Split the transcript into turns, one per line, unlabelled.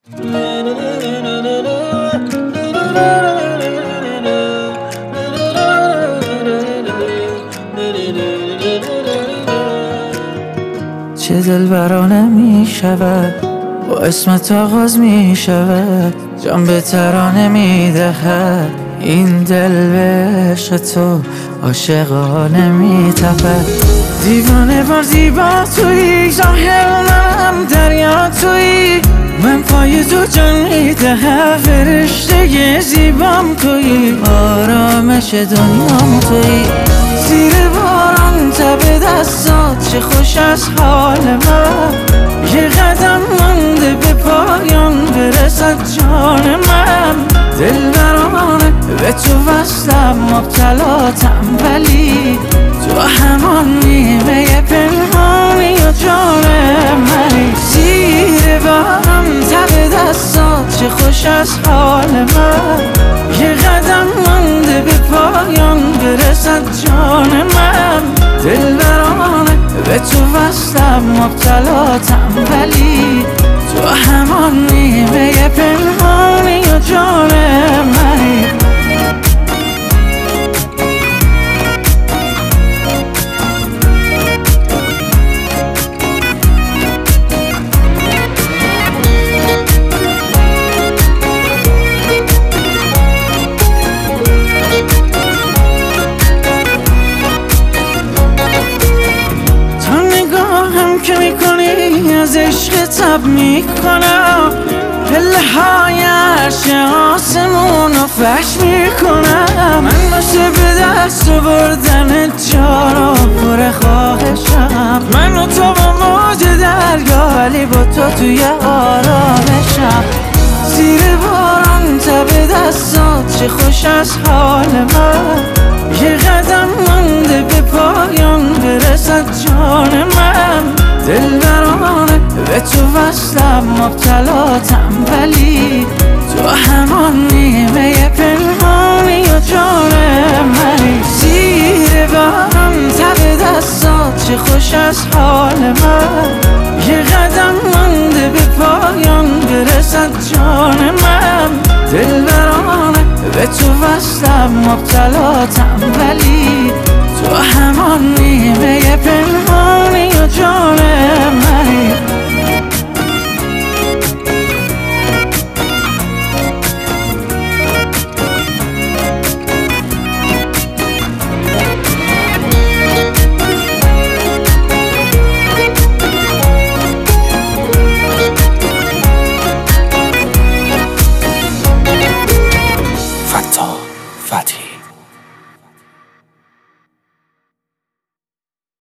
چه دلبرانه می شود با اسمت آغاز می شود، جان به ترانه می دهد این دل به عشق تو عاشقانه می تپد. دیوانه بار زیبا تویی، ظاهر منم دریا تویی، من پای تو جان می دهم، فرشته زیبام تویی، آرامش دنیام تویی. زیر باران تب دستات چه خوش از حال من، یه قدم مونده به پایان برسد جان من. دلبرانه به تو وصلم، مبتلاتم ولی تو همان نیمه پنهانی و جان منی. زیر باران تب دستات چه خوش از حال من، یه قدم مونده به پایان برسد جان من. دلبرانه به تو وصلم، مبتلاتم ولی تو همان نیمه پنهانی و جان منی. که میکنی از عشق تب میکنم، پله های عرش آسمون رو فش میکنم. من باشه به دست بردن جارو پر خواهشم، من و تو با موج دریا ولی با تو توی آرامشم. زیر باران تب دستات چه خوش از حال من، یه قدم مونده به پایان برسد جان من. دلبرانه به تو وصلم، مبتلاتم ولی تو همان نیمه پنهانی و جان منی. زیر باران تب دستات چه خوش از حال من، یه قدم مونده به پایان برسد جان من. دلبرانه به تو وصلم، مبتلاتم ولی تو همان نیمه پنهانی و جان منی.
فتی